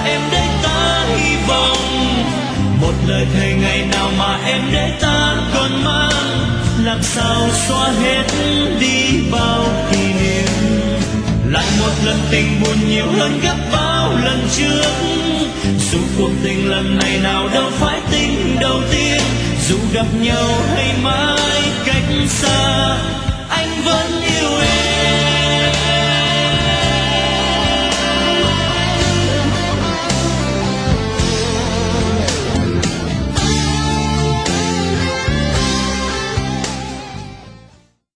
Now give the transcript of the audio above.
em để ta hy vọng, một lời thề ngày nào mà em để ta còn mang, làm sao xóa hết đi bao kỷ niệm. Lại một lần tình buồn nhiều hơn gấp bao lần trước, dù cuộc tình lần này nào đâu phải tình đầu tiên. Dù gặp nhau hay mãi cách xa, anh vẫn yêu em.